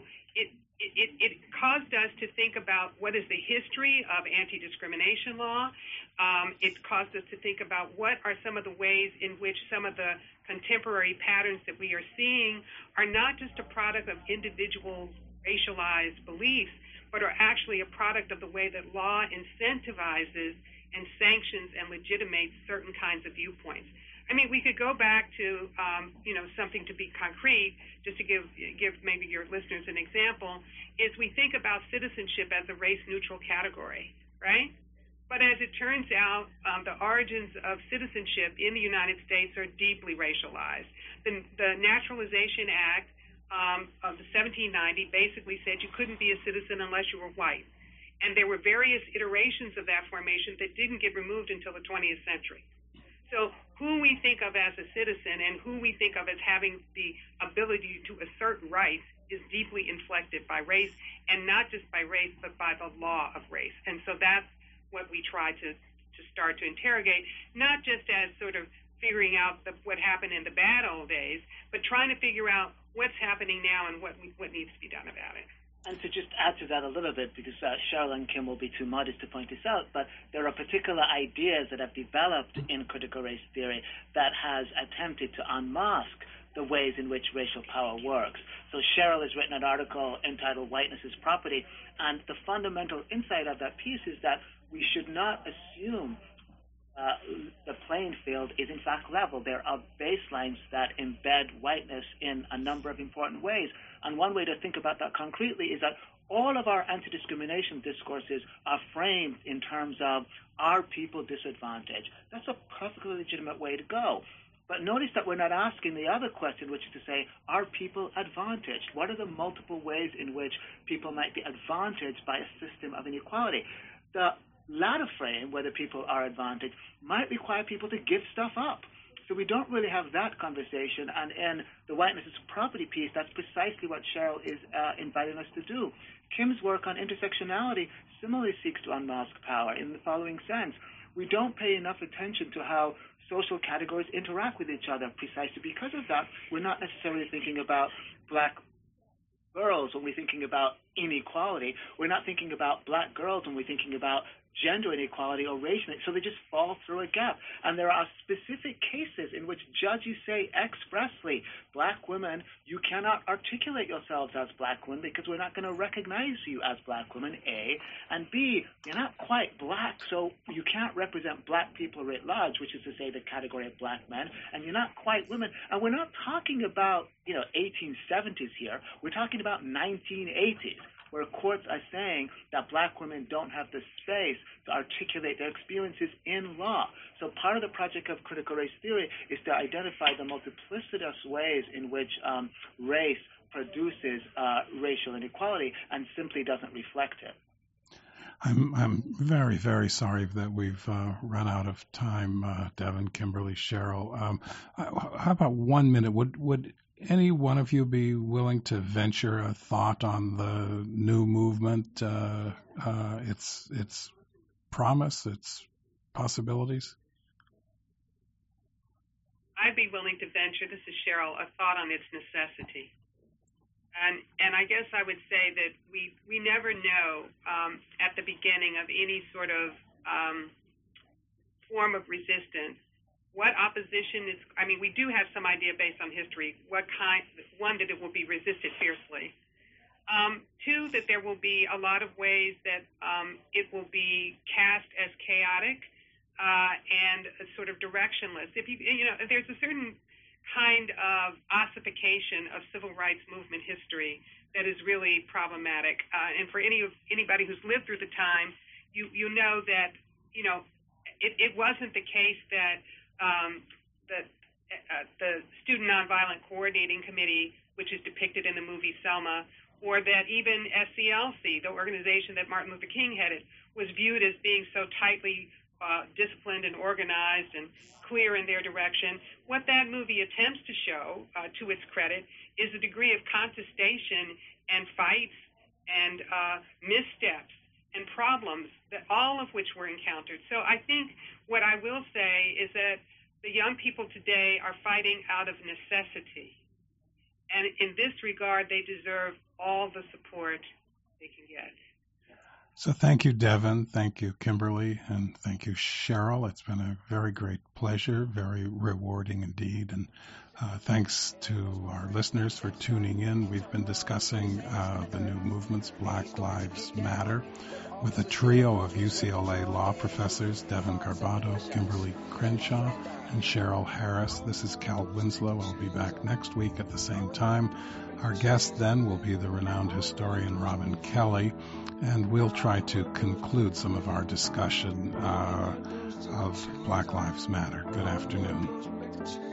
it caused us to think about what is the history of anti-discrimination law. It caused us to think about what are some of the ways in which some of the contemporary patterns that we are seeing are not just a product of individual racialized beliefs, but are actually a product of the way that law incentivizes and sanctions and legitimates certain kinds of viewpoints. I mean, we could go back to, something to be concrete, just to give maybe your listeners an example, is we think about citizenship as a race-neutral category, right? But as it turns out, the origins of citizenship in the United States are deeply racialized. The Naturalization Act of 1790 basically said you couldn't be a citizen unless you were white. And there were various iterations of that formation that didn't get removed until the 20th century. So who we think of as a citizen and who we think of as having the ability to assert rights is deeply inflected by race, and not just by race, but by the law of race. And so that's what we try to start to interrogate, not just as sort of figuring out what happened in the bad old days, but trying to figure out what's happening now and what needs to be done about it. And to just add to that a little bit, because Cheryl and Kim will be too modest to point this out, but there are particular ideas that have developed in critical race theory that has attempted to unmask the ways in which racial power works. So Cheryl has written an article entitled Whiteness is Property, and the fundamental insight of that piece is that we should not assume the playing field is in fact level. There are baselines that embed whiteness in a number of important ways. And one way to think about that concretely is that all of our anti-discrimination discourses are framed in terms of, are people disadvantaged? That's a perfectly legitimate way to go. But notice that we're not asking the other question, which is to say, are people advantaged? What are the multiple ways in which people might be advantaged by a system of inequality? The latter frame, whether people are advantaged, might require people to give stuff up. So we don't really have that conversation. And in the Whiteness is Property piece, that's precisely what Cheryl is inviting us to do. Kim's work on intersectionality similarly seeks to unmask power in the following sense. We don't pay enough attention to how social categories interact with each other. Precisely because of that, we're not necessarily thinking about black girls when we're thinking about inequality. We're not thinking about black girls when we're thinking about gender inequality or race inequality. So they just fall through a gap. And there are specific cases in which judges say expressly, black women, you cannot articulate yourselves as black women because we're not going to recognize you as black women, A. And B, you're not quite black, so you can't represent black people writ large, which is to say the category of black men, and you're not quite women. And we're not talking about, 1870s here. We're talking about 1980s. where courts are saying that black women don't have the space to articulate their experiences in law. So part of the project of critical race theory is to identify the multiplicitous ways in which race produces racial inequality and simply doesn't reflect it. I'm very, very sorry that we've run out of time, Devin, Kimberly, Cheryl. How about 1 minute? Would any one of you be willing to venture a thought on the new movement, its promise, its possibilities? I'd be willing to venture, this is Cheryl, a thought on its necessity. And I guess I would say that we never know at the beginning of any sort of form of resistance what opposition is. I mean, we do have some idea based on history what kind. One, that it will be resisted fiercely. Two, that there will be a lot of ways that it will be cast as chaotic and sort of directionless. If there's a certain kind of ossification of civil rights movement history that is really problematic. And for anybody who's lived through the time, you know that it wasn't the case that the Student Nonviolent Coordinating Committee, which is depicted in the movie Selma, or that even SCLC, the organization that Martin Luther King headed, was viewed as being so tightly disciplined and organized and clear in their direction. What that movie attempts to show, to its credit, is a degree of contestation and fights and missteps and problems, that all of which were encountered. So I think what I will say is that the young people today are fighting out of necessity. And in this regard, they deserve all the support they can get. So thank you, Devin. Thank you, Kimberly. And thank you, Cheryl. It's been a very great pleasure, very rewarding indeed. And thanks to our listeners for tuning in. We've been discussing the new movements, Black Lives Matter, with a trio of UCLA law professors, Devin Garbato, Kimberly Crenshaw, and Cheryl Harris. This is Cal Winslow. I'll be back next week at the same time. Our guest then will be the renowned historian Robin Kelley, and we'll try to conclude some of our discussion of Black Lives Matter. Good afternoon.